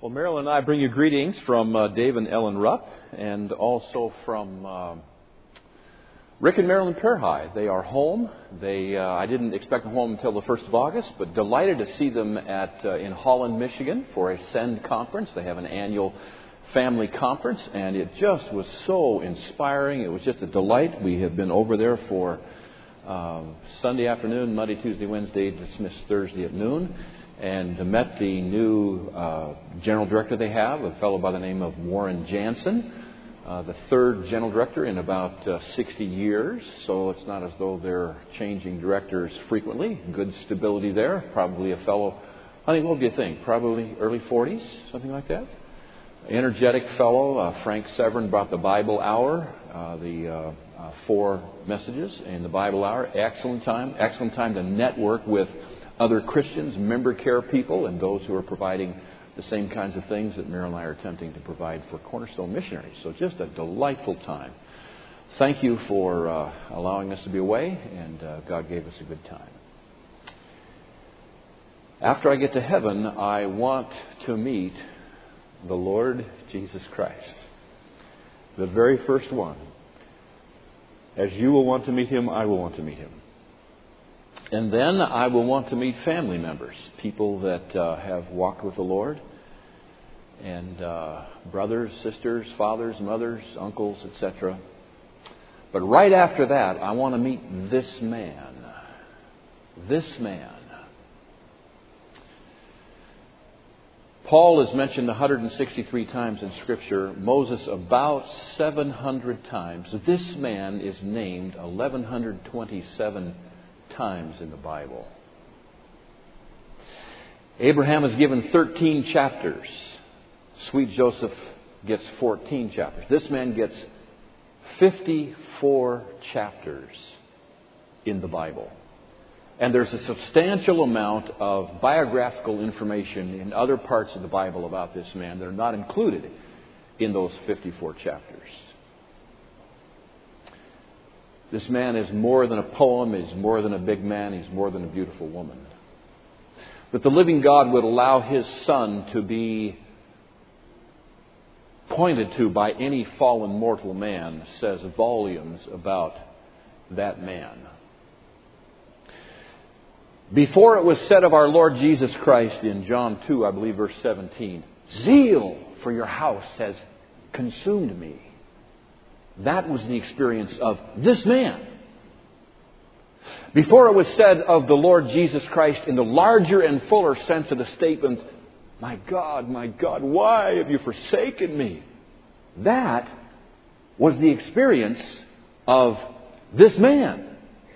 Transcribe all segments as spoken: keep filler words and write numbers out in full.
Well, Marilyn and I bring you greetings from uh, Dave and Ellen Rupp, and also from uh, Rick and Marilyn Perhai. They are home. They uh, I didn't expect them home until the first of August, but delighted to see them at uh, in Holland, Michigan for a Send conference. They have an annual family conference, and it just was so inspiring. It was just a delight. We have been over there for um, Sunday afternoon, Monday, Tuesday, Wednesday, dismissed Thursday at noon. And met the new uh, general director they have, a fellow by the name of Warren Jansen, uh, the third general director in about uh, sixty years. So it's not as though they're changing directors frequently. Good stability there. Probably a fellow, honey, what do you think? Probably early forties, something like that. Energetic fellow. Uh, Frank Severin brought the Bible Hour, uh, the uh, uh, four messages in the Bible Hour. Excellent time. Excellent time to network with other Christians, member care people, and those who are providing the same kinds of things that Marilyn and I are attempting to provide for Cornerstone Missionaries. So just a delightful time. Thank you for uh, allowing us to be away, and uh, God gave us a good time. After I get to heaven, I want to meet the Lord Jesus Christ, the very first one. As you will want to meet Him, I will want to meet Him. And then I will want to meet family members, people that uh, have walked with the Lord, and uh, brothers, sisters, fathers, mothers, uncles, et cetera. But right after that, I want to meet this man. This man. Paul is mentioned one hundred sixty-three times in Scripture. Moses about seven hundred times. This man is named eleven twenty-seven times in the Bible. Abraham is given thirteen chapters. Sweet Joseph gets fourteen chapters. This man gets fifty-four chapters in the Bible. And there's a substantial amount of biographical information in other parts of the Bible about this man that are not included in those fifty-four chapters. This man is more than a poem, he's more than a big man, he's more than a beautiful woman. That the living God would allow His Son to be pointed to by any fallen mortal man says volumes about that man. Before it was said of our Lord Jesus Christ in John two, I believe verse seventeen, zeal for your house has consumed me. That was the experience of this man. Before it was said of the Lord Jesus Christ in the larger and fuller sense of the statement, my God, my God, why have you forsaken me? That was the experience of this man.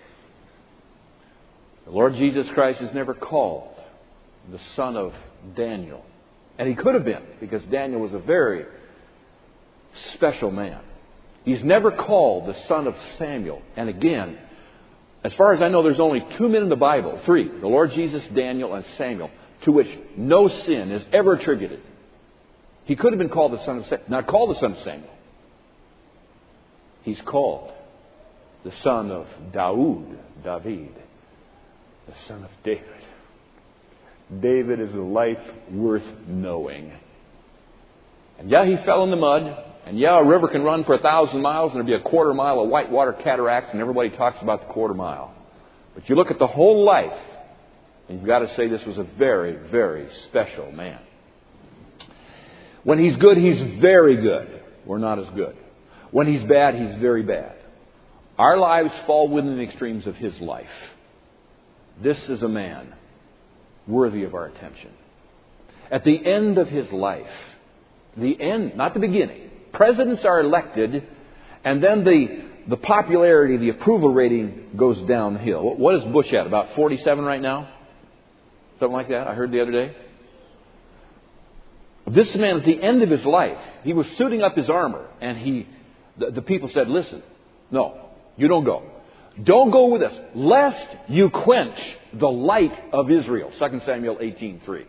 The Lord Jesus Christ is never called the son of Daniel. And He could have been, because Daniel was a very special man. He's never called the son of Samuel. And again, as far as I know, there's only two men in the Bible, three, the Lord Jesus, Daniel, and Samuel, to which no sin is ever attributed. He could have been called the son of Samuel, not called the son of Samuel. He's called the son of Daoud, David, the son of David. David is a life worth knowing. And yeah, he fell in the mud. And yeah, a river can run for a thousand miles and there'll be a quarter mile of whitewater cataracts and everybody talks about the quarter mile. But you look at the whole life and you've got to say this was a very, very special man. When he's good, he's very good. We're not as good. When he's bad, he's very bad. Our lives fall within the extremes of his life. This is a man worthy of our attention. At the end of his life, the end, not the beginning. Presidents are elected, and then the the popularity, the approval rating goes downhill. What is Bush at? About forty-seven right now? Something like that, I heard the other day. This man, at the end of his life, he was suiting up his armor, and he, the, the people said, listen, no, you don't go. Don't go with us, lest you quench the light of Israel. Second Samuel eighteen three.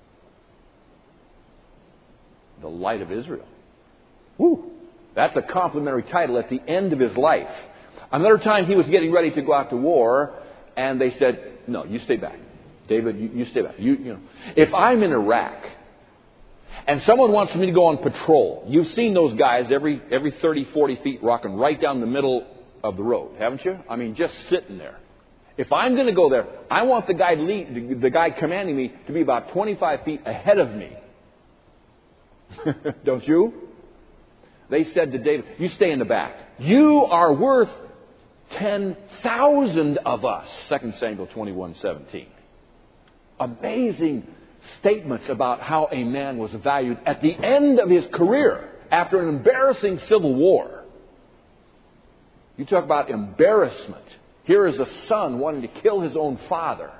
The light of Israel. Woo! That's a complimentary title at the end of his life. Another time he was getting ready to go out to war, and they said, no, you stay back. David, you, you stay back. You, you know, if I'm in Iraq and someone wants me to go on patrol. You've seen those guys every every thirty, forty feet rocking right down the middle of the road, haven't you? I mean, just sitting there. If I'm going to go there, I want the guy lead, the guy commanding me to be about twenty-five feet ahead of me. Don't you? They said to David, you stay in the back. You are worth ten thousand of us. Second Samuel twenty-one seventeen. Amazing statements about how a man was valued at the end of his career after an embarrassing civil war. You talk about embarrassment. Here is a son wanting to kill his own father.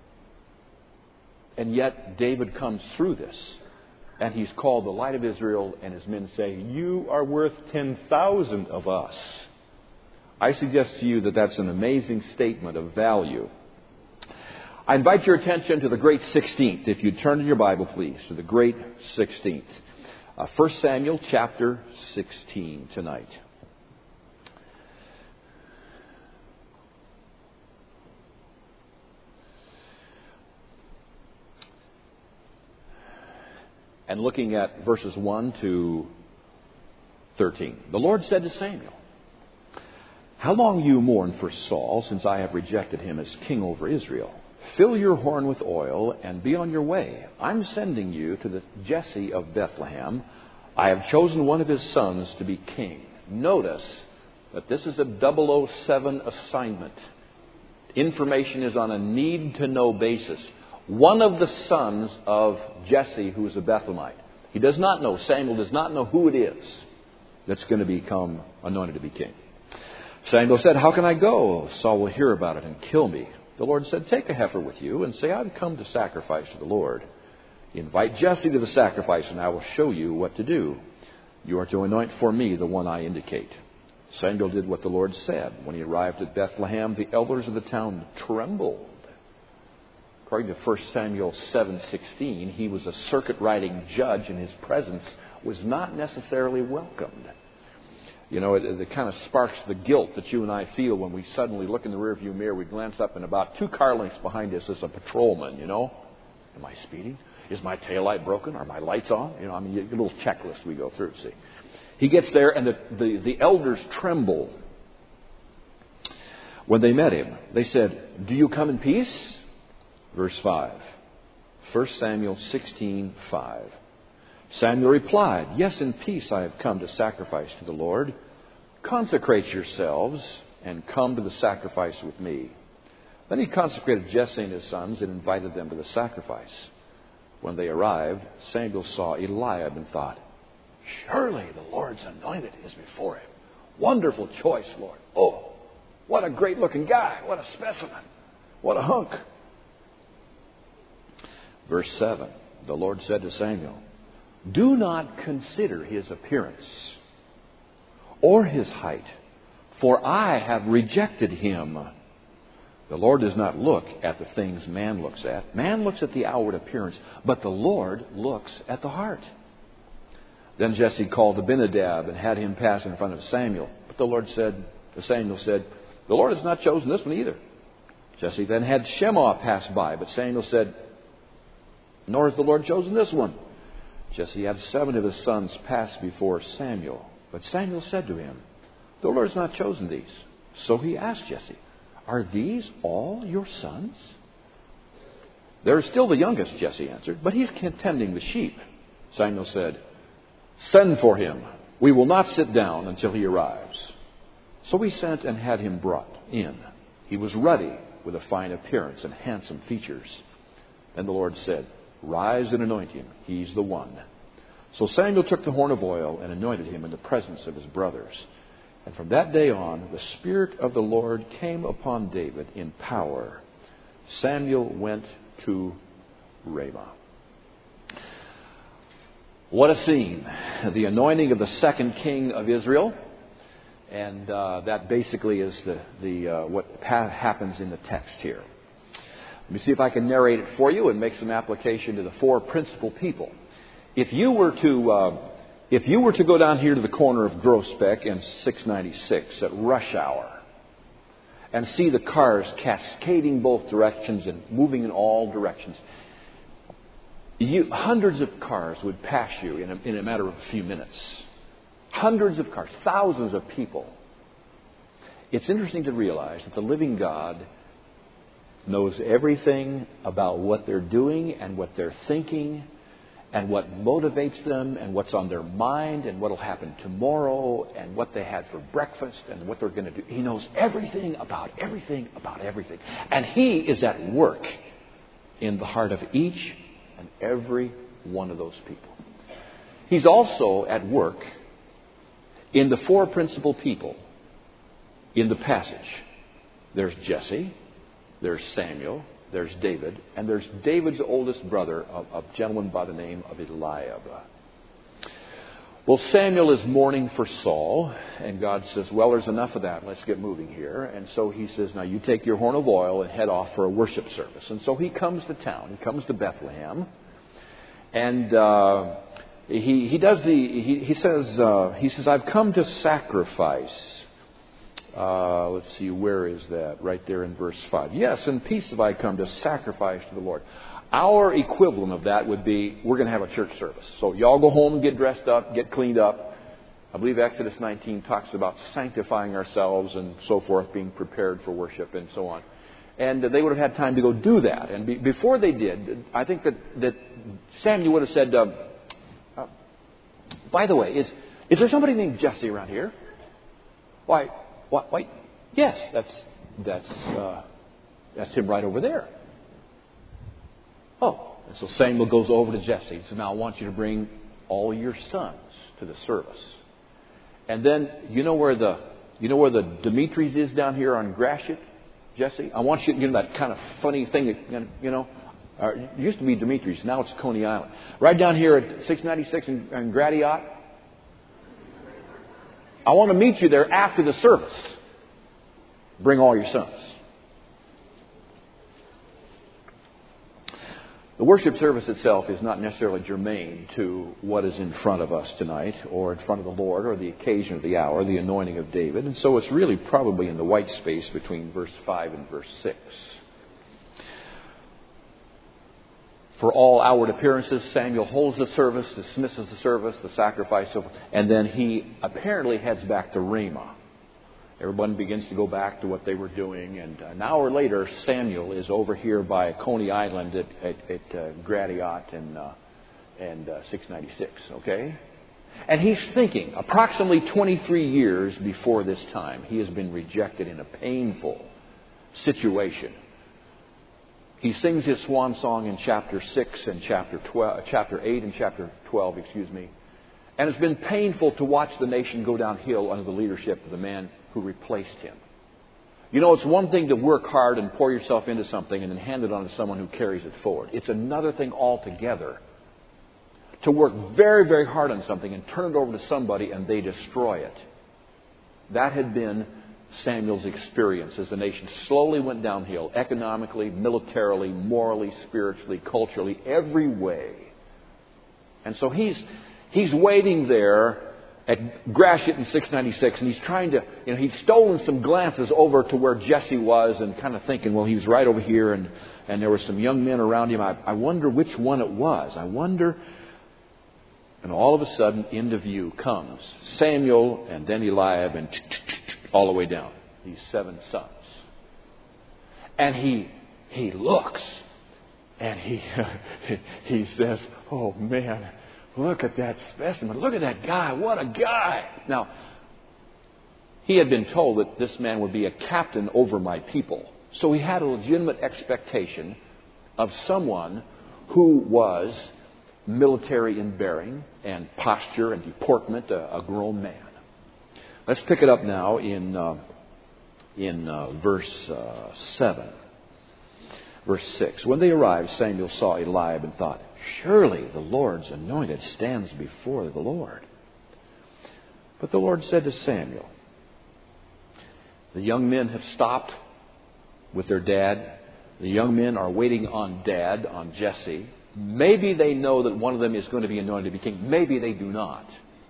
And yet David comes through this. And he's called the light of Israel, and his men say, you are worth ten thousand of us. I suggest to you that that's an amazing statement of value. I invite your attention to the great sixteenth. If you'd turn in your Bible, please, to the great sixteenth. Uh, First Samuel chapter sixteen tonight. And looking at verses one to thirteen. The Lord said to Samuel, how long you mourn for Saul, since I have rejected him as king over Israel? Fill your horn with oil and be on your way. I'm sending you to the Jesse of Bethlehem. I have chosen one of his sons to be king. Notice that this is a double oh seven assignment. Information is on a need-to-know basis. One of the sons of Jesse, who is a Bethlehemite. He does not know, Samuel does not know who it is that's going to become anointed to be king. Samuel said, how can I go? Saul will hear about it and kill me. The Lord said, take a heifer with you and say, I've come to sacrifice to the Lord. Invite Jesse to the sacrifice and I will show you what to do. You are to anoint for me the one I indicate. Samuel did what the Lord said. When he arrived at Bethlehem, the elders of the town trembled. According to First Samuel seven sixteen, he was a circuit-riding judge and his presence was not necessarily welcomed. You know, it, it kind of sparks the guilt that you and I feel when we suddenly look in the rearview mirror. We glance up and about two car lengths behind us is a patrolman, you know. Am I speeding? Is my taillight broken? Are my lights on? You know, I mean, a little checklist we go through, see. He gets there and the, the, the elders tremble when they met him. They said, do you come in peace? Verse five. First Samuel sixteen five. Samuel replied, yes, in peace I have come to sacrifice to the Lord. Consecrate yourselves and come to the sacrifice with me. Then he consecrated Jesse and his sons and invited them to the sacrifice. When they arrived, Samuel saw Eliab and thought, surely the Lord's anointed is before him. Wonderful choice, Lord. Oh, what a great looking guy. What a specimen. What a hunk. Verse seven. The Lord said to Samuel, do not consider his appearance or his height, for I have rejected him. The Lord does not look at the things man looks at. Man looks at the outward appearance, but the Lord looks at the heart. Then Jesse called Abinadab and had him pass in front of Samuel. But the Lord said, Samuel said, the Lord has not chosen this one either. Jesse then had Shema pass by, but Samuel said, nor has the Lord chosen this one. Jesse had seven of his sons pass before Samuel. But Samuel said to him, the Lord has not chosen these. So he asked Jesse, are these all your sons? There is still the youngest, Jesse answered, but he's tending the sheep. Samuel said, send for him. We will not sit down until he arrives. So we sent and had him brought in. He was ruddy with a fine appearance and handsome features. Then the Lord said, rise and anoint him. He's the one. So Samuel took the horn of oil and anointed him in the presence of his brothers. And from that day on, the Spirit of the Lord came upon David in power. Samuel went to Ramah. What a scene. The anointing of the second king of Israel. And uh, that basically is the, the uh, what ha- happens in the text here. Let me see if I can narrate it for you and make some application to the four principal people. If you were to uh, if you were to go down here to the corner of Groesbeck and six ninety-six at rush hour and see the cars cascading both directions and moving in all directions, You, hundreds of cars would pass you in a, in a matter of a few minutes. Hundreds of cars, thousands of people. It's interesting to realize that the living God knows everything about what they're doing and what they're thinking and what motivates them and what's on their mind and what will happen tomorrow and what they had for breakfast and what they're going to do. He knows everything about everything about everything. And He is at work in the heart of each and every one of those people. He's also at work in the four principal people in the passage. There's Jesse, there's Samuel, there's David, and there's David's oldest brother, a, a gentleman by the name of Eliab. Well, Samuel is mourning for Saul, and God says, well, there's enough of that. Let's get moving here. And so He says, now you take your horn of oil and head off for a worship service. And so he comes to town. He comes to Bethlehem. And uh, he he does the, he, he says, uh, he says, I've come to sacrifice. Uh, let's see, where is that? Right there in verse five. Yes, in peace have I come to sacrifice to the Lord. Our equivalent of that would be, we're going to have a church service. So y'all go home and get dressed up, get cleaned up. I believe Exodus nineteen talks about sanctifying ourselves and so forth, being prepared for worship and so on. And they would have had time to go do that. And be, before they did, I think that, that Samuel would have said, uh, uh, by the way, is is there somebody named Jesse around here? Why, why, why yes, that's, that's, uh, that's him right over there. Oh, and so Samuel goes over to Jesse. He says, now I want you to bring all your sons to the service. And then, you know where the, you know where the Demetres is down here on Gratiot, Jesse? I want you to, you know, that kind of funny thing that, you know, uh, it used to be Demetres. Now it's Coney Island. Right down here at six ninety-six and, and Gratiot. I want to meet you there after the service. Bring all your sons. The worship service itself is not necessarily germane to what is in front of us tonight or in front of the Lord or the occasion of the hour, the anointing of David. And so it's really probably in the white space between verse five and verse six. For all outward appearances, Samuel holds the service, dismisses the service, the sacrifice, and then he apparently heads back to Ramah. Everyone begins to go back to what they were doing. And an hour later, Samuel is over here by Coney Island at, at, at uh, Gratiot and, uh, and uh, six ninety-six. Okay? And he's thinking, approximately twenty-three years before this time, he has been rejected in a painful situation. He sings his swan song in chapter six and chapter twelve, chapter eight and chapter twelve, excuse me. And it's been painful to watch the nation go downhill under the leadership of the man who replaced him. You know, it's one thing to work hard and pour yourself into something and then hand it on to someone who carries it forward. It's another thing altogether to work very, very hard on something and turn it over to somebody and they destroy it. That had been Samuel's experience as the nation slowly went downhill, economically, militarily, morally, spiritually, culturally, every way. And so he's he's waiting there at Gratiot in six ninety-six, and he's trying to, you know, he'd stolen some glances over to where Jesse was and kind of thinking, well, he was right over here, and, and there were some young men around him. I, I wonder which one it was. I wonder. And all of a sudden, into view comes Samuel and then Eliab and all the way down, these seven sons. And he he looks, and he he says, oh, man, look at that specimen. Look at that guy. What a guy. Now, he had been told that this man would be a captain over my people. So he had a legitimate expectation of someone who was military in bearing and posture and deportment, a, a grown man. Let's pick it up now in, uh, in uh, verse uh, seven. Verse six. When they arrived, Samuel saw Eliab and thought, surely the Lord's anointed stands before the Lord. But the Lord said to Samuel, the young men have stopped with their dad. The young men are waiting on Dad, on Jesse. Maybe they know that one of them is going to be anointed to be king. Maybe they do not.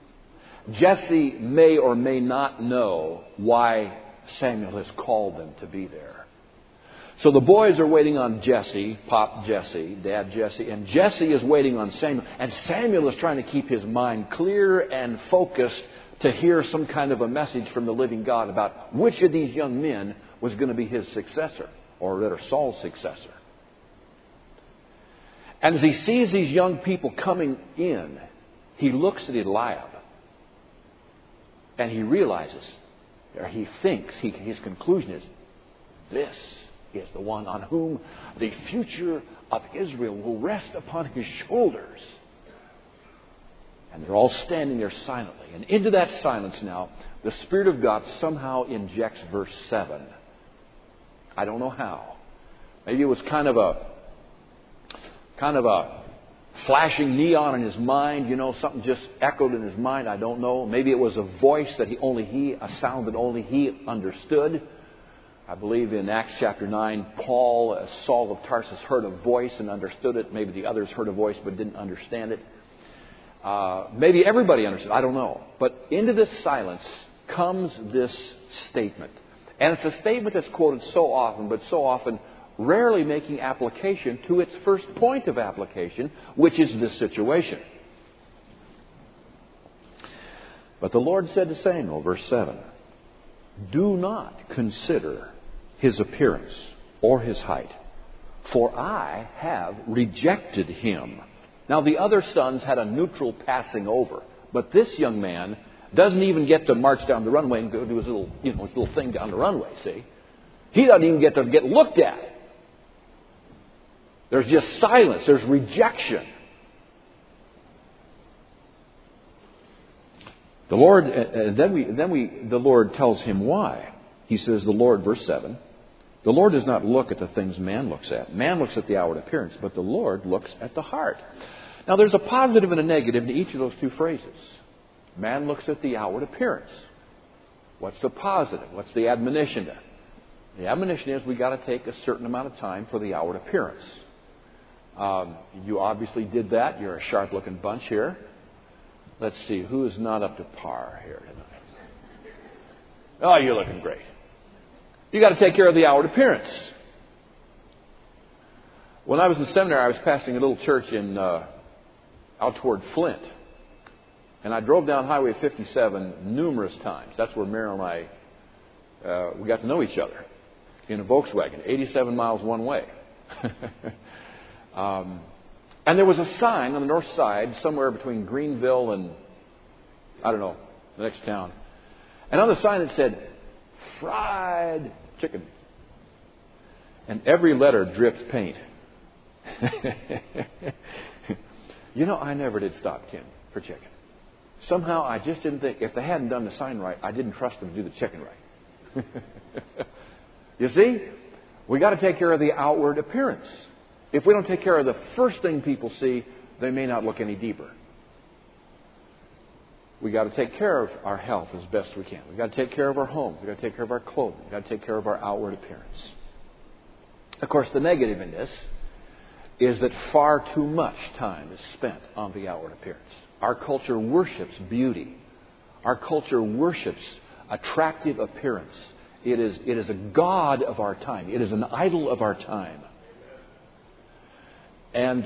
Jesse may or may not know why Samuel has called them to be there. So the boys are waiting on Jesse, Pop Jesse, Dad Jesse, and Jesse is waiting on Samuel. And Samuel is trying to keep his mind clear and focused to hear some kind of a message from the living God about which of these young men was going to be his successor, or rather Saul's successor. And as he sees these young people coming in, he looks at Eliab and he realizes, or he thinks, he, his conclusion is, this is the one on whom the future of Israel will rest upon his shoulders. And they're all standing there silently. And into that silence now, the Spirit of God somehow injects verse seven. I don't know how. Maybe it was kind of a kind of a flashing neon in his mind. You know, something just echoed in his mind. I don't know. Maybe it was a voice that he only he, a sound that only he understood. I believe in Acts chapter nine, Paul, Saul of Tarsus, heard a voice and understood it. Maybe the others heard a voice but didn't understand it. Uh, maybe everybody understood. I don't know. But into this silence comes this statement. And it's a statement that's quoted so often, but so often rarely making application to its first point of application, which is this situation. But the Lord said to Samuel, verse seven, do not consider his appearance or his height, for I have rejected him. Now, the other sons had a neutral passing over, but this young man doesn't even get to march down the runway and go do his little, you know, his little thing down the runway, see? He doesn't even get to get looked at. There's just silence. There's rejection. The Lord, and then we, then we, the Lord tells him why. He says, the Lord, verse seven, the Lord does not look at the things man looks at. Man looks at the outward appearance, but the Lord looks at the heart. Now, there's a positive and a negative to each of those two phrases. Man looks at the outward appearance. What's the positive? What's the admonition then? The admonition is we got to take a certain amount of time for the outward appearance. Um, you obviously did that. You're a sharp-looking bunch here. Let's see, who is not up to par here tonight? Oh, you're looking great. You got to take care of the outward appearance. When I was in seminary, I was pastoring a little church in uh, out toward Flint, and I drove down Highway fifty-seven numerous times. That's where Meryl and I uh, we got to know each other in a Volkswagen, eighty-seven miles one way. um, and there was a sign on the north side, somewhere between Greenville and I don't know the next town, and on the sign it said fried chicken. And every letter dripped paint. You know, I never did stop Ken for chicken. Somehow I just didn't think, if they hadn't done the sign right, I didn't trust them to do the chicken right. You see, we got to take care of the outward appearance. If we don't take care of the first thing people see, they may not look any deeper. We got to take care of our health as best we can. We got to take care of our homes. We got to take care of our clothing. We got to take care of our outward appearance. Of course, the negative in this is that far too much time is spent on the outward appearance. Our culture worships beauty. Our culture worships attractive appearance. It is, it is a god of our time. It is an idol of our time. And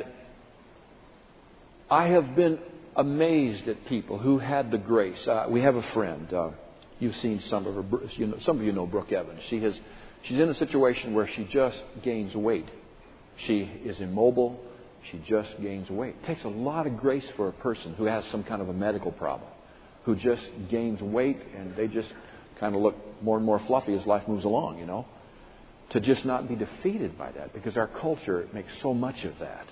I have been amazed at people who had the grace. Uh, we have a friend. Uh, you've seen some of her. You know, some of you know Brooke Evans. She has. She's in a situation where she just gains weight. She is immobile. She just gains weight. It takes a lot of grace for a person who has some kind of a medical problem, who just gains weight and they just kind of look more and more fluffy as life moves along, you know. To just not be defeated by that, because our culture makes so much of that.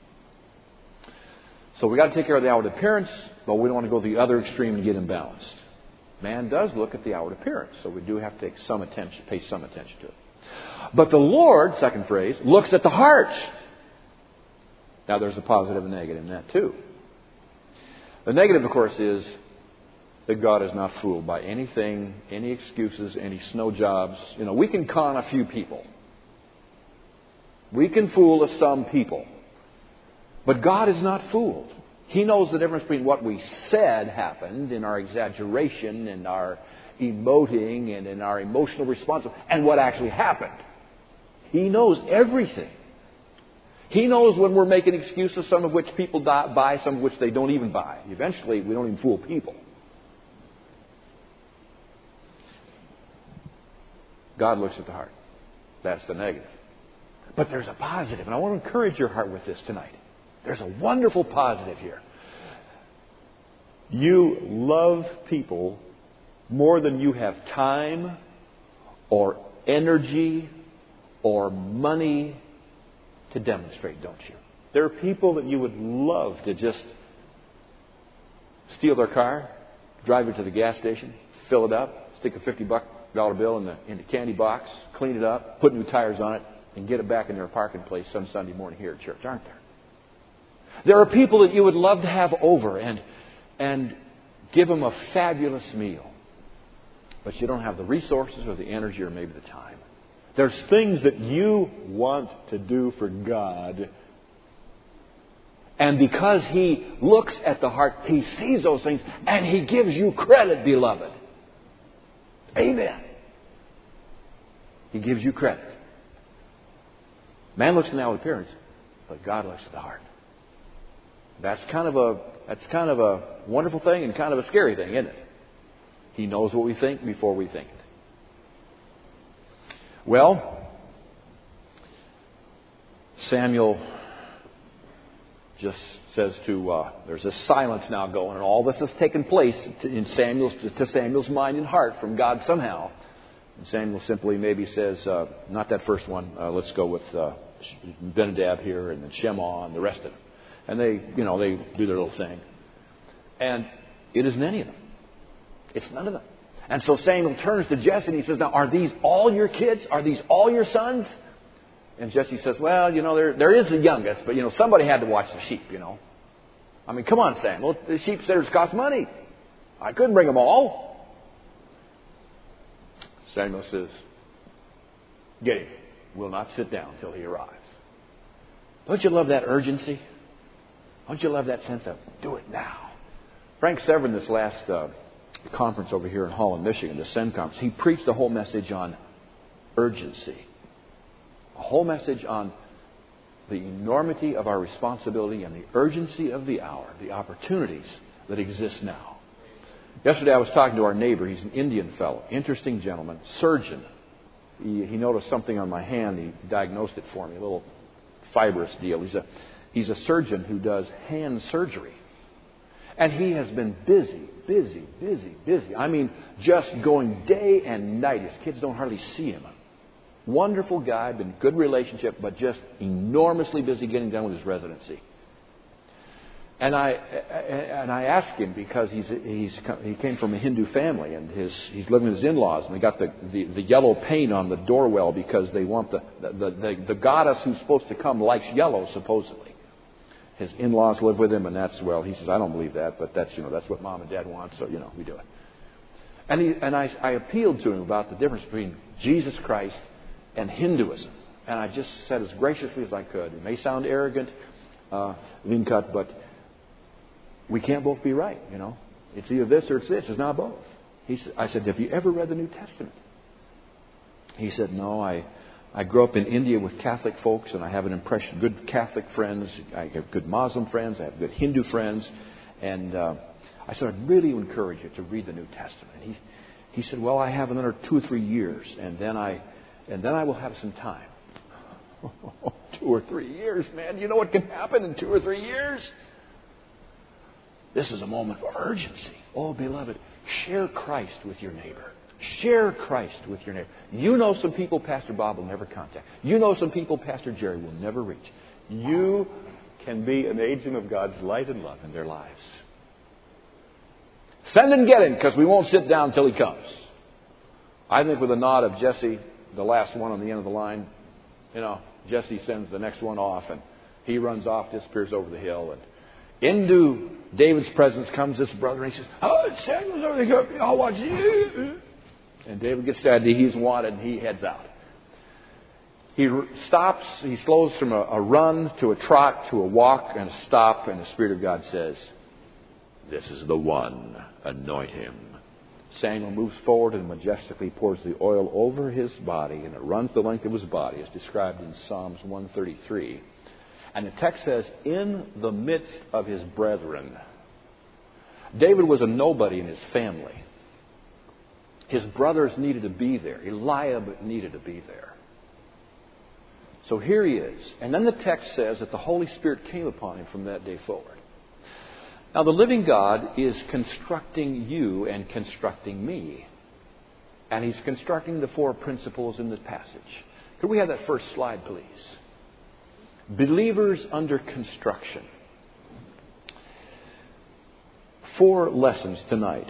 So we got to take care of the outward appearance, but we don't want to go the other extreme and get imbalanced. Man does look at the outward appearance, so we do have to take some attention, pay some attention to it. But the Lord, second phrase, looks at the heart. Now there's a positive and negative in that too. The negative, of course, is that God is not fooled by anything, any excuses, any snow jobs. You know, we can con a few people. We can fool some people. But God is not fooled. He knows the difference between what we said happened in our exaggeration and our emoting and in our emotional response and what actually happened. He knows everything. He knows when we're making excuses, some of which people buy, some of which they don't even buy. Eventually, we don't even fool people. God looks at the heart. That's the negative. But there's a positive, and I want to encourage your heart with this tonight. There's a wonderful positive here. You love people more than you have time or energy or money to demonstrate, don't you? There are people that you would love to just steal their car, drive it to the gas station, fill it up, stick a fifty dollar bill in the, in the candy box, clean it up, put new tires on it, and get it back in their parking place some Sunday morning here at church, aren't there? There are people that you would love to have over and and give them a fabulous meal. But you don't have the resources or the energy or maybe the time. There's things that you want to do for God. And because He looks at the heart, He sees those things and He gives you credit, beloved. Amen. He gives you credit. Man looks at the outward appearance, but God looks at the heart. That's kind of a that's kind of a wonderful thing and kind of a scary thing, isn't it? He knows what we think before we think it. Well, Samuel just says to, uh, there's a silence now going, and all this has taken place in Samuel's, to Samuel's mind and heart from God somehow. And Samuel simply maybe says, uh, not that first one, uh, let's go with uh, Benadab here, and then Shema and the rest of them. And they, you know, they do their little thing. And it isn't any of them. It's none of them. And so Samuel turns to Jesse and he says, now, are these all your kids? Are these all your sons? And Jesse says, well, you know, there there is the youngest, but, you know, somebody had to watch the sheep, you know. I mean, come on, Samuel. The sheep sitters cost money. I couldn't bring them all. Samuel says, get him. We'll not sit down until he arrives. Don't you love that urgency? Don't you love that sense of do it now? Frank Severin, this last uh, conference over here in Holland, Michigan, the Send Conference, he preached a whole message on urgency. A whole message on the enormity of our responsibility and the urgency of the hour, the opportunities that exist now. Yesterday I was talking to our neighbor. He's an Indian fellow, interesting gentleman, surgeon. He, he noticed something on my hand. He diagnosed it for me, a little fibrous deal. He's a, he's a surgeon who does hand surgery. And he has been busy, busy, busy, busy. I mean, just going day and night. His kids don't hardly see him. Wonderful guy, been good relationship, but just enormously busy getting done with his residency. And I and I asked him because he's he's he came from a Hindu family and his he's living with his in-laws and they got the, the, the yellow paint on the doorwell because they want the the, the the goddess who's supposed to come likes yellow supposedly. His in-laws live with him and that's well he says I don't believe that but that's you know that's what mom and dad want so you know we do it. And he and I I appealed to him about the difference between Jesus Christ and Hinduism. And I just said as graciously as I could. It may sound arrogant, uh, Vinkat, but we can't both be right, you know. It's either this or it's this. It's not both. He said, I said, have you ever read the New Testament? He said, no, I, I grew up in India with Catholic folks and I have an impression, good Catholic friends. I have good Muslim friends. I have good Hindu friends. And uh, I said, I'd really encourage you to read the New Testament. And he, he said, well, I have another two or three years and then I... And then I will have some time. Two or three years, man. You know what can happen in two or three years? This is a moment of urgency. Oh, beloved, share Christ with your neighbor. Share Christ with your neighbor. You know some people Pastor Bob will never contact. You know some people Pastor Jerry will never reach. You can be an agent of God's light and love in their lives. Send and get him because we won't sit down until he comes. I think with a nod of Jesse, the last one on the end of the line, you know, Jesse sends the next one off and he runs off, disappears over the hill. And into David's presence comes this brother and he says, oh, Samuel's over there. I'll watch you. And David gets sad. He's wanted and he heads out. He stops. He slows from a, a run to a trot to a walk and a stop. And the Spirit of God says, this is the one. Anoint him. Samuel moves forward and majestically pours the oil over his body, and it runs the length of his body, as described in Psalms one thirty-three. And the text says, in the midst of his brethren. David was a nobody in his family. His brothers needed to be there. Eliab needed to be there. So here he is. And then the text says that the Holy Spirit came upon him from that day forward. Now, the living God is constructing you and constructing me. And He's constructing the four principles in this passage. Could we have that first slide, please? Believers under construction. Four lessons tonight.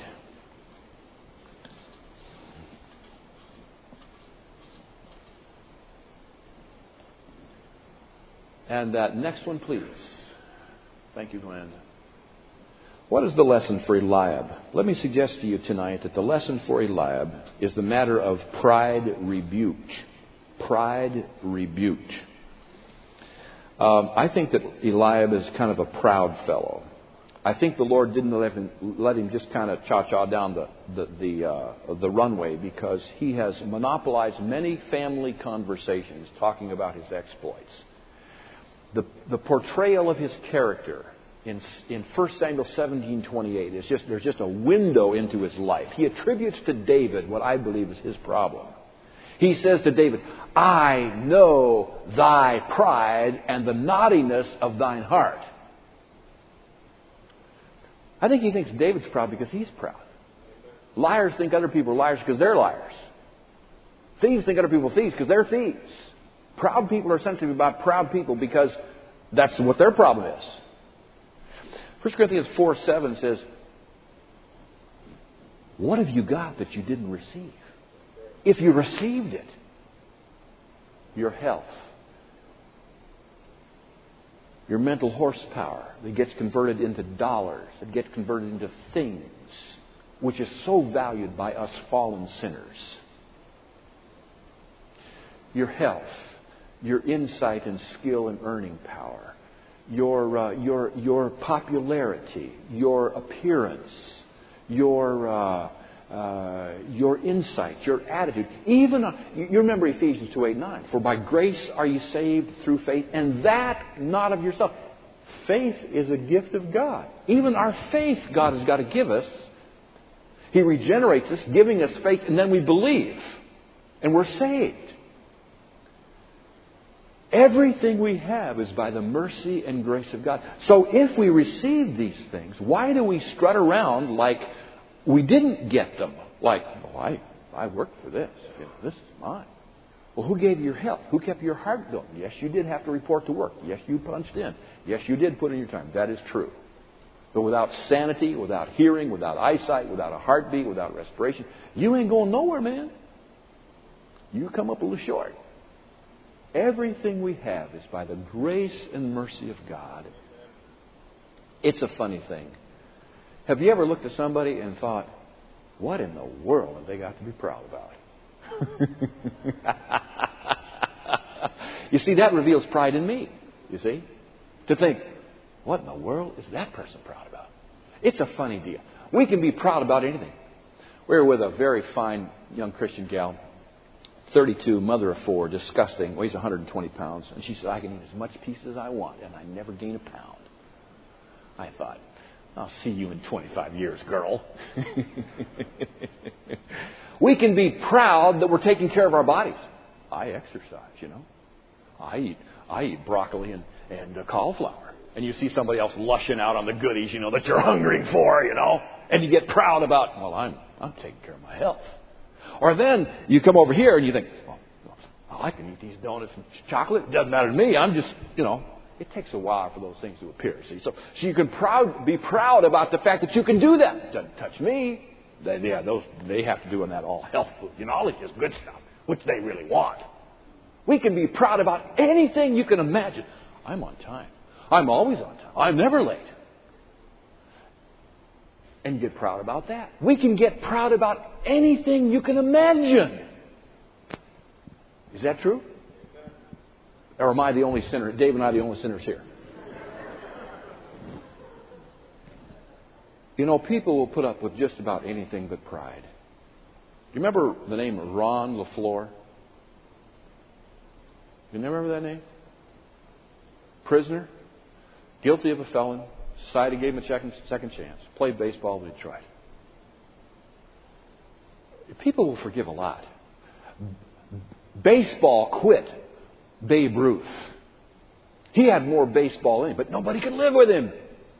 And that next one, please. Thank you, Glenn. What is the lesson for Eliab? Let me suggest to you tonight that the lesson for Eliab is the matter of pride rebuked. Pride rebuked. Um, I think that Eliab is kind of a proud fellow. I think the Lord didn't let him, let him just kind of cha-cha down the the the, uh, the runway, because he has monopolized many family conversations talking about his exploits. The the portrayal of his character in in First Samuel seventeen twenty-eight is just there's just a window into his life. He attributes to David what I believe is his problem. He says to David, I know thy pride and the naughtiness of thine heart. I think he thinks David's proud because he's proud. Liars think other people are liars because they're liars. Thieves think other people are thieves because they're thieves. Proud people are sensitive about proud people because that's what their problem is. First Corinthians four seven says, what have you got that you didn't receive? If you received it, your health, your mental horsepower that gets converted into dollars, that gets converted into things, which is so valued by us fallen sinners. Your health, your insight and skill and earning power, your uh, your your popularity, your appearance, your uh, uh, your insight, your attitude. Even uh, you you remember Ephesians two eight nine. For by grace are you saved through faith, and that not of yourself. Faith is a gift of God. Even our faith, God has got to give us. He regenerates us, giving us faith, and then we believe, and we're saved. Everything we have is by the mercy and grace of God. So if we receive these things, why do we strut around like we didn't get them? Like, oh, I, I worked for this. You know, this is mine. Well, who gave you your health? Who kept your heart going? Yes, you did have to report to work. Yes, you punched in. Yes, you did put in your time. That is true. But without sanity, without hearing, without eyesight, without a heartbeat, without respiration, you ain't going nowhere, man. You come up a little short. Everything we have is by the grace and mercy of God. It's a funny thing. Have you ever looked at somebody and thought, what in the world have they got to be proud about? You see, that reveals pride in me, you see. To think, what in the world is that person proud about? It's a funny deal. We can be proud about anything. We were with a very fine young Christian gal, thirty-two, mother of four, disgusting, weighs one hundred twenty pounds. And she said, I can eat as much peace as I want, and I never gain a pound. I thought, I'll see you in twenty-five years, girl. We can be proud that we're taking care of our bodies. I exercise, you know. I eat I eat broccoli and, and uh, cauliflower. And you see somebody else lushing out on the goodies, you know, that you're hungering for, you know. And you get proud about, well, I'm I'm taking care of my health. Or then you come over here and you think, well, I can eat these donuts and chocolate. It doesn't matter to me. I'm just, you know, it takes a while for those things to appear. See, so so you can proud be proud about the fact that you can do that. It doesn't touch me. They, yeah, those they have to do in that all health food. You know, all it's just good stuff, which they really want. We can be proud about anything you can imagine. I'm on time. I'm always on time. I'm never late. And get proud about that. We can get proud about anything you can imagine. Is that true? Or am I the only sinner? Dave and I are the only sinners here. You know, people will put up with just about anything but pride. Do you remember the name Ron LaFleur? You remember that name? Prisoner, guilty of a felon. Society gave him a second, second chance. Played baseball in Detroit. People will forgive a lot. Baseball quit Babe Ruth. He had more baseball in him, but nobody could live with him.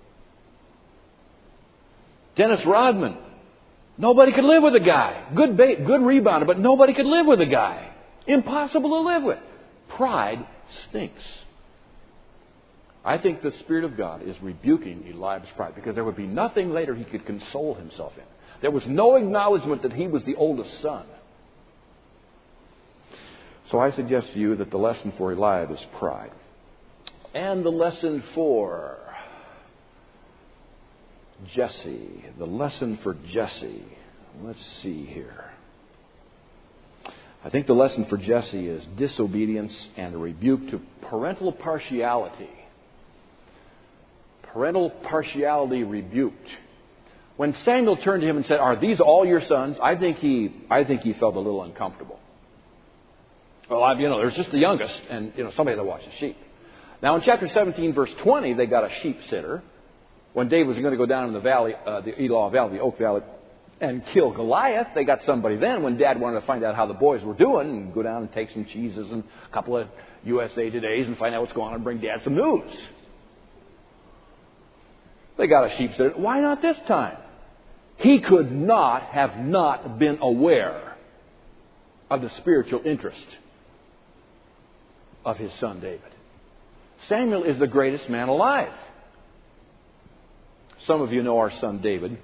Dennis Rodman. Nobody could live with the guy. Good ba- good rebounder, but nobody could live with the guy. Impossible to live with. Pride stinks. I think the Spirit of God is rebuking Eliab's pride, because there would be nothing later he could console himself in. There was no acknowledgement that he was the oldest son. So I suggest to you that the lesson for Eliab is pride. And the lesson for Jesse. The lesson for Jesse. Let's see here. I think the lesson for Jesse is disobedience and a rebuke to parental partiality. Parental partiality rebuked. When Samuel turned to him and said, "Are these all your sons?" I think he, I think he felt a little uncomfortable. Well, I, you know, there's just the youngest, and you know, somebody that watches sheep. Now, in chapter seventeen, verse twenty, they got a sheep sitter. When David was going to go down in the valley, uh, the Elah Valley, the Oak Valley, and kill Goliath, they got somebody then. When Dad wanted to find out how the boys were doing, and go down and take some cheeses and a couple of U S A Todays and find out what's going on and bring Dad some news. They got a sheep sitter. Why not this time? He could not have not been aware of the spiritual interest of his son David. Samuel is the greatest man alive. Some of you know our son David.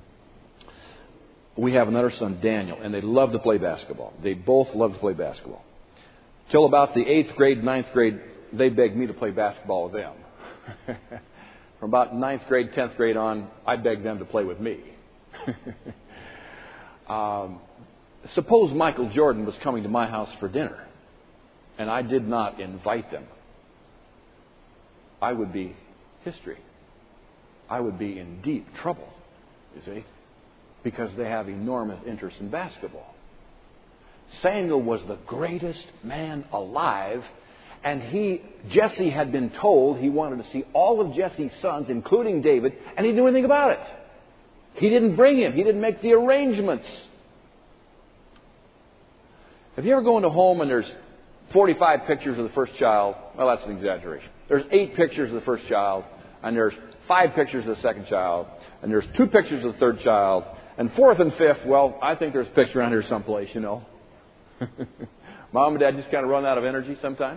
We have another son, Daniel, and they love to play basketball. They both love to play basketball. Till about the eighth grade, ninth grade, they begged me to play basketball with them. From about ninth grade, tenth grade on, I begged them to play with me. um, suppose Michael Jordan was coming to my house for dinner, and I did not invite them. I would be history. I would be in deep trouble, you see, because they have enormous interest in basketball. Samuel was the greatest man alive, and he, Jesse had been told he wanted to see all of Jesse's sons, including David, and he didn't do anything about it. He didn't bring him. He didn't make the arrangements. Have you ever gone to home and there's forty-five pictures of the first child? Well, that's an exaggeration. There's eight pictures of the first child, and there's five pictures of the second child, and there's two pictures of the third child, and fourth and fifth, well, I think there's a picture around here someplace, you know. Mom and Dad just kind of run out of energy sometimes.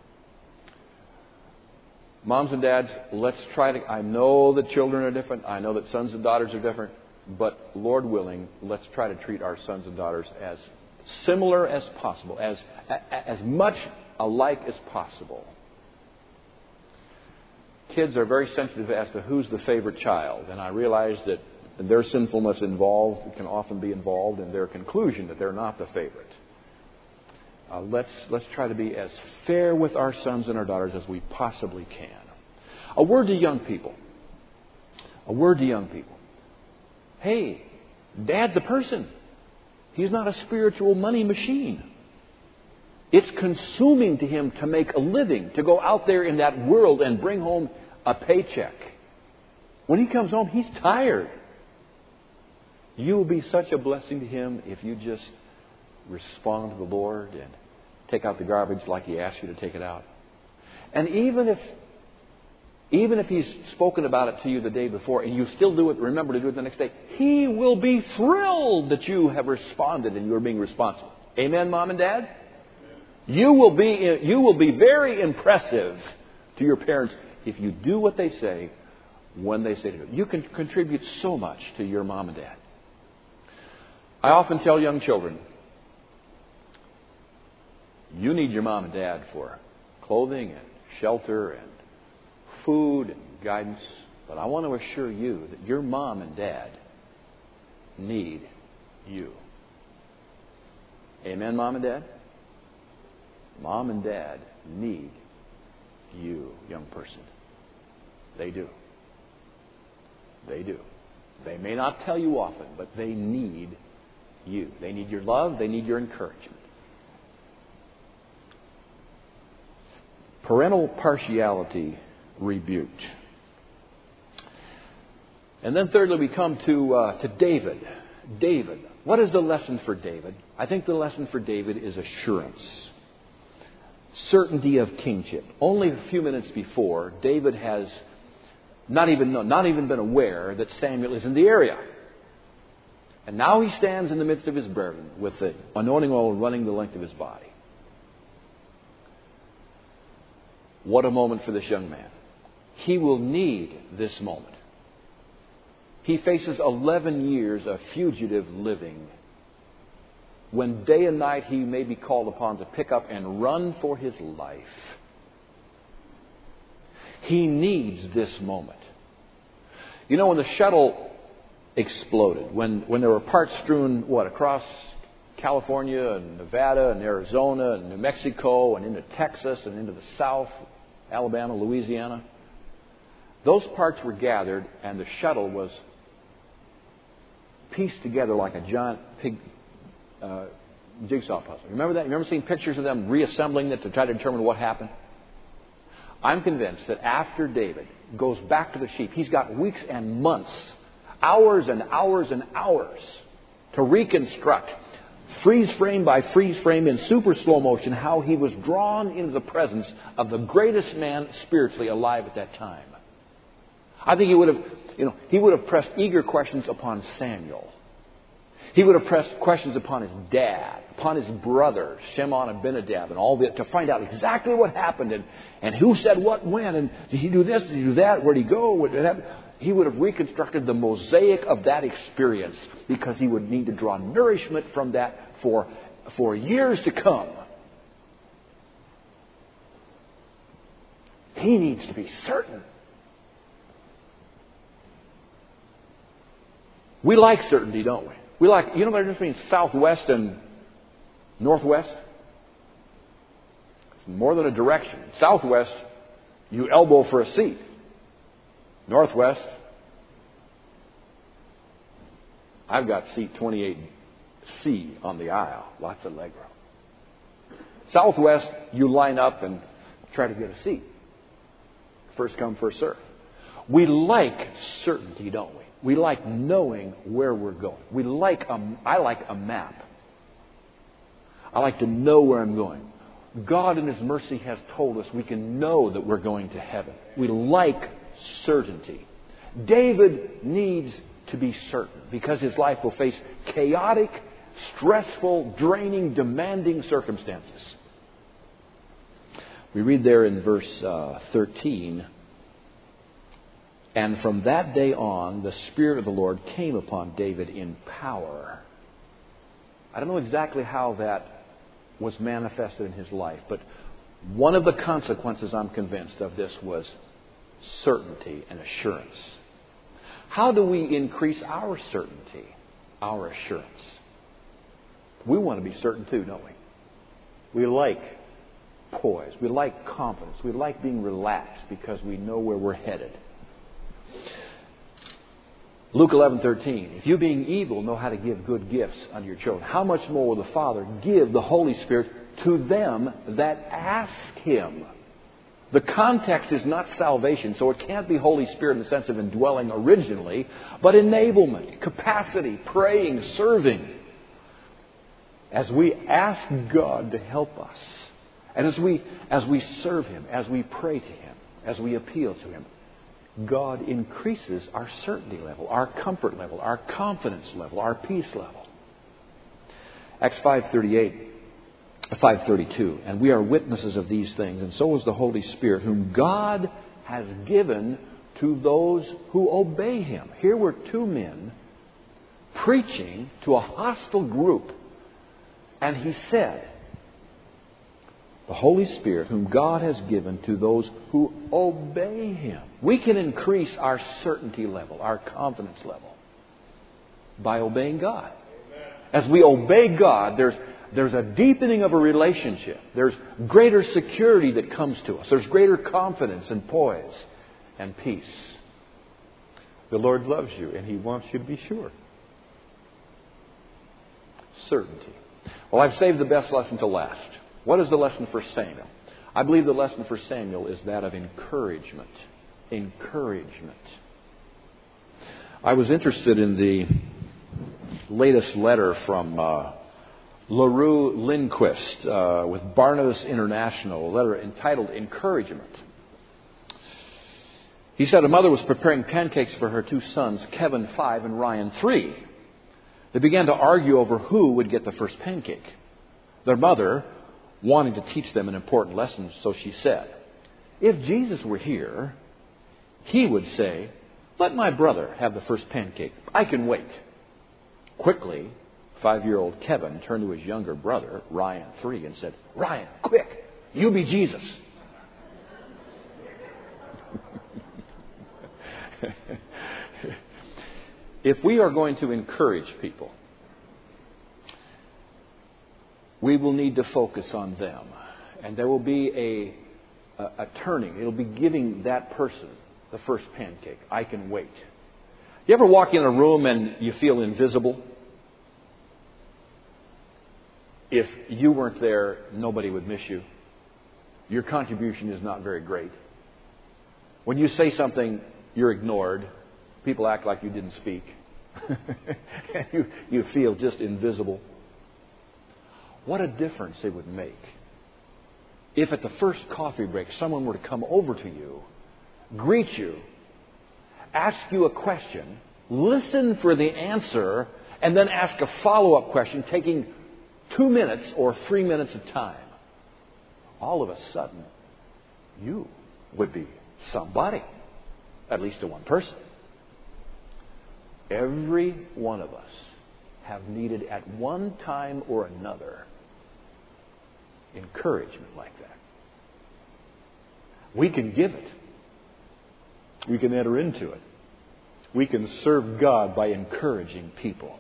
Moms and dads, let's try to, I know that children are different. I know that sons and daughters are different. But Lord willing, let's try to treat our sons and daughters as similar as possible, as, as much alike as possible. Kids are very sensitive as to who's the favorite child. And I realize that their sinfulness involved can often be involved in their conclusion that they're not the favorite. Uh, let's let's try to be as fair with our sons and our daughters as we possibly can. A word to young people. A word to young people. Hey, Dad's a person. He's not a spiritual money machine. It's consuming to him to make a living, to go out there in that world and bring home a paycheck. When he comes home, he's tired. You will be such a blessing to him if you just respond to the Lord and take out the garbage like He asked you to take it out. And even if even if He's spoken about it to you the day before and you still do it, remember to do it the next day, He will be thrilled that you have responded and you're being responsible. Amen, Mom and Dad? You will be you will be very impressive to your parents if you do what they say when they say to do. You can contribute so much to your mom and dad. I often tell young children, you need your mom and dad for clothing and shelter and food and guidance. But I want to assure you that your mom and dad need you. Amen, Mom and Dad? Mom and Dad need you, young person. They do. They do. They may not tell you often, but they need you. They need your love. They need your encouragement. Parental partiality rebuked. And then thirdly, we come to uh, to David. David. What is the lesson for David? I think the lesson for David is assurance. Certainty of kingship. Only a few minutes before, David has not even known, not even been aware that Samuel is in the area. And now he stands in the midst of his brethren with the anointing oil running the length of his body. What a moment for this young man. He will need this moment. He faces eleven years of fugitive living, when day and night he may be called upon to pick up and run for his life. He needs this moment. You know, when the shuttle exploded, when, when there were parts strewn, what, across California and Nevada and Arizona and New Mexico and into Texas and into the South, Alabama, Louisiana, those parts were gathered and the shuttle was pieced together like a giant pig uh, jigsaw puzzle. Remember that? You remember seeing pictures of them reassembling it to try to determine what happened? I'm convinced that after David goes back to the sheep, he's got weeks and months, hours and hours and hours to reconstruct, freeze frame by freeze frame in super slow motion, how he was drawn into the presence of the greatest man spiritually alive at that time. I think he would have, you know, he would have pressed eager questions upon Samuel. He would have pressed questions upon his dad, upon his brother, Shimon and Abinadab, and all that, to find out exactly what happened and, and who said what when, and did he do this, did he do that, where did he go, what did happen? He would have reconstructed the mosaic of that experience, because he would need to draw nourishment from that for, for years to come. He needs to be certain. We like certainty, don't we? We like, you know the difference between southwest and northwest? It's more than a direction. Southwest, you elbow for a seat. Northwest, I've got seat twenty-eight C on the aisle. Lots of leg room. Southwest, you line up and try to get a seat. First come, first serve. We like certainty, don't we? We like knowing where we're going. We like a, I like a map. I like to know where I'm going. God in His mercy has told us we can know that we're going to heaven. We like certainty. David needs to be certain, because his life will face chaotic, stressful, draining, demanding circumstances. We read there in verse uh, thirteen, and from that day on, the Spirit of the Lord came upon David in power. I don't know exactly how that was manifested in his life, but one of the consequences, I'm convinced, of this was certainty and assurance. How do we increase our certainty, our assurance? We want to be certain too, don't we? We like poise. We like confidence. We like being relaxed because we know where we're headed. Luke eleven thirteen. If you being evil know how to give good gifts unto your children, how much more will the Father give the Holy Spirit to them that ask Him? The context is not salvation, so it can't be Holy Spirit in the sense of indwelling originally, but enablement, capacity, praying, serving. As we ask God to help us, and as we as we serve Him, as we pray to Him, as we appeal to Him, God increases our certainty level, our comfort level, our confidence level, our peace level. Acts five thirty-eight. five thirty-two. And we are witnesses of these things, and so is the Holy Spirit, whom God has given to those who obey Him. Here were two men preaching to a hostile group, and he said, the Holy Spirit, whom God has given to those who obey Him. We can increase our certainty level, our confidence level, by obeying God. As we obey God, there's There's a deepening of a relationship. There's greater security that comes to us. There's greater confidence and poise and peace. The Lord loves you, and He wants you to be sure. Certainty. Well, I've saved the best lesson to last. What is the lesson for Samuel? I believe the lesson for Samuel is that of encouragement. Encouragement. I was interested in the latest letter from uh, LaRue Lindquist uh, with Barnabas International, a letter entitled Encouragement. He said a mother was preparing pancakes for her two sons, Kevin, five, and Ryan, three. They began to argue over who would get the first pancake. Their mother, wanting to teach them an important lesson, so she said, "If Jesus were here, He would say, 'Let my brother have the first pancake. I can wait.'" Quickly, five-year-old Kevin turned to his younger brother, Ryan, three, and said, "Ryan, quick, you be Jesus." If we are going to encourage people, we will need to focus on them. And there will be a, a, a turning. It'll be giving that person the first pancake. I can wait. You ever walk in a room and you feel invisible? If you weren't there, nobody would miss you. Your contribution is not very great. When you say something, you're ignored. People act like you didn't speak. you, you feel just invisible. What a difference it would make if at the first coffee break someone were to come over to you, greet you, ask you a question, listen for the answer, and then ask a follow-up question taking two minutes or three minutes of time. All of a sudden, you would be somebody, at least to one person. Every one of us have needed at one time or another encouragement like that. We can give it. We can enter into it. We can serve God by encouraging people.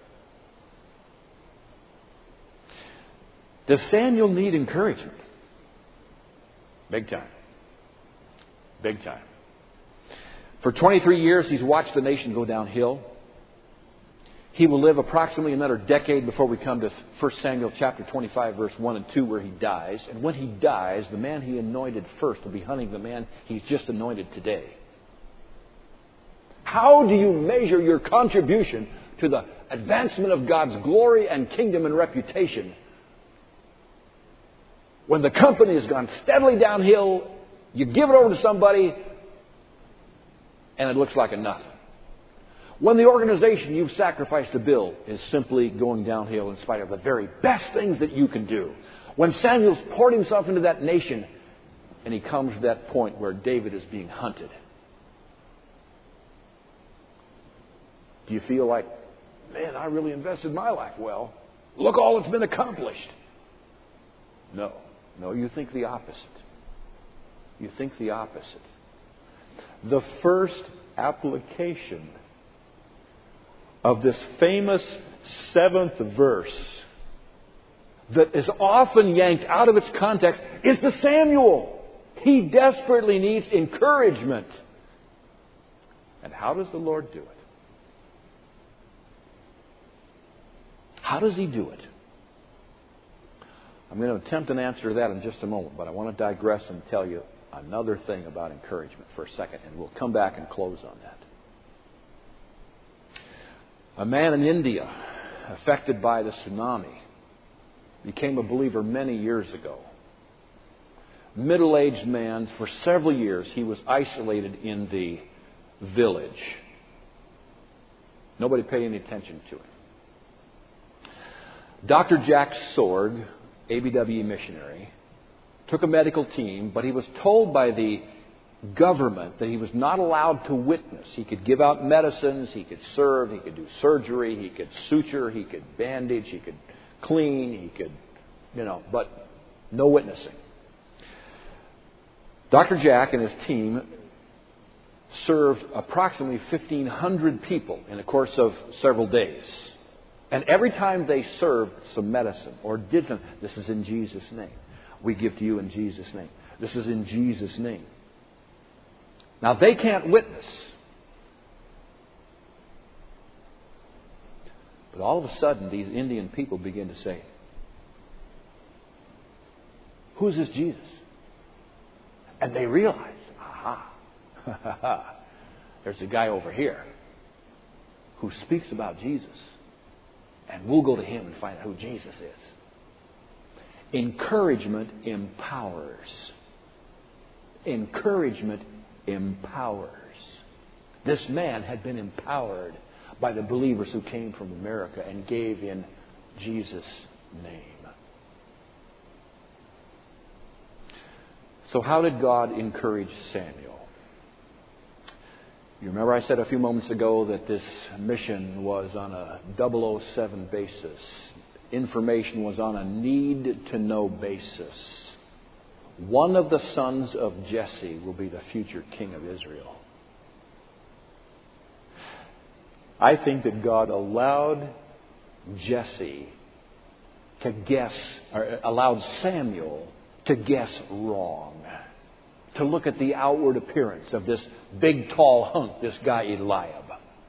Does Samuel need encouragement? Big time. Big time. For twenty-three years, he's watched the nation go downhill. He will live approximately another decade before we come to First Samuel chapter twenty-five, verse one and two, where he dies. And when he dies, the man he anointed first will be hunting the man he's just anointed today. How do you measure your contribution to the advancement of God's glory and kingdom and reputation when the company has gone steadily downhill, you give it over to somebody, and it looks like a nothing? When the organization you've sacrificed to build is simply going downhill in spite of the very best things that you can do. When Samuel's poured himself into that nation and he comes to that point where David is being hunted. Do you feel like, man, I really invested my life well. Look all that's been accomplished. No. No, you think the opposite. You think the opposite. The first application of this famous seventh verse that is often yanked out of its context is to Samuel. He desperately needs encouragement. And how does the Lord do it? How does He do it? I'm going to attempt an answer to that in just a moment, but I want to digress and tell you another thing about encouragement for a second, and we'll come back and close on that. A man in India, affected by the tsunami, became a believer many years ago. Middle-aged man, for several years he was isolated in the village. Nobody paid any attention to him. Doctor Jack Sorg, A B W missionary, took a medical team, but he was told by the government that he was not allowed to witness. He could give out medicines, he could serve, he could do surgery, he could suture, he could bandage, he could clean, he could, you know, but no witnessing. Doctor Jack and his team served approximately fifteen hundred people in the course of several days. And every time they served some medicine or did something, this is in Jesus' name. We give to you in Jesus' name. This is in Jesus' name. Now, they can't witness. But all of a sudden, these Indian people begin to say, "Who's this Jesus?" And they realize, aha, there's a guy over here who speaks about Jesus. And we'll go to him and find out who Jesus is. Encouragement empowers. Encouragement empowers. This man had been empowered by the believers who came from America and gave in Jesus' name. So how did God encourage Samuel? You remember I said a few moments ago that this mission was on a double oh seven basis. Information was on a need-to-know basis. One of the sons of Jesse will be the future king of Israel. I think that God allowed Jesse to guess, or allowed Samuel to guess wrong. To look at the outward appearance of this big, tall hunk, this guy Eliab.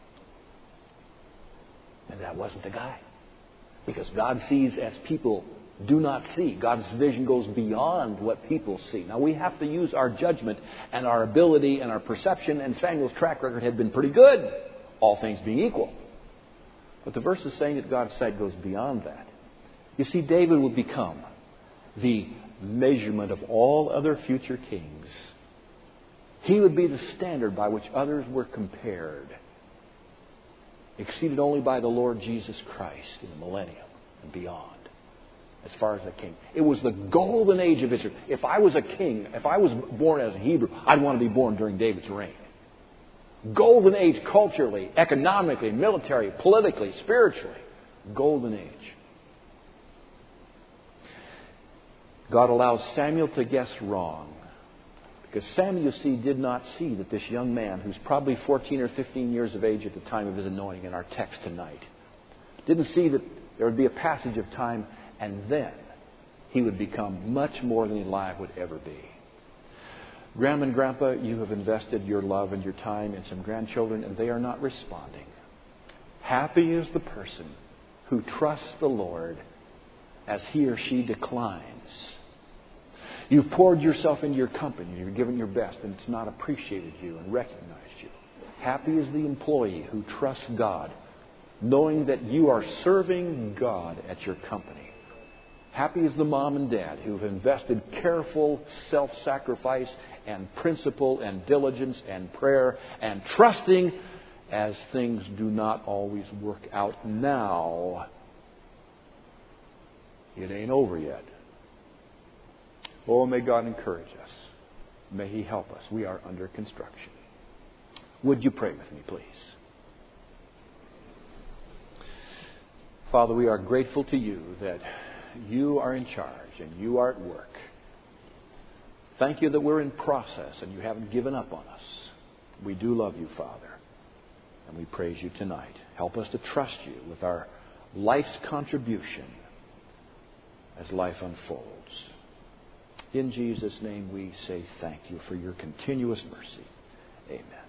And that wasn't the guy. Because God sees as people do not see. God's vision goes beyond what people see. Now we have to use our judgment and our ability and our perception, and Samuel's track record had been pretty good, all things being equal. But the verse is saying that God's sight goes beyond that. You see, David would become the measurement of all other future kings. He would be the standard by which others were compared, exceeded only by the Lord Jesus Christ in the millennium and beyond, as far as the king. It was the golden age of Israel. If I was a king, if I was born as a Hebrew, I'd want to be born during David's reign. Golden age culturally, economically, military, politically, spiritually. Golden age. God allows Samuel to guess wrong. Because Samuel, you see, did not see that this young man, who's probably fourteen or fifteen years of age at the time of his anointing in our text tonight, didn't see that there would be a passage of time and then he would become much more than Eliab would ever be. Grandma and Grandpa, you have invested your love and your time in some grandchildren and they are not responding. Happy is the person who trusts the Lord as he or she declines. You've poured yourself into your company. You've given your best, and it's not appreciated you and recognized you. Happy is the employee who trusts God, knowing that you are serving God at your company. Happy is the mom and dad who have invested careful self-sacrifice and principle and diligence and prayer and trusting as things do not always work out now. It ain't over yet. Oh, may God encourage us. May He help us. We are under construction. Would you pray with me, please? Father, we are grateful to you that you are in charge and you are at work. Thank you that we're in process and you haven't given up on us. We do love you, Father, and we praise you tonight. Help us to trust you with our life's contribution as life unfolds. In Jesus' name we say thank you for your continuous mercy. Amen.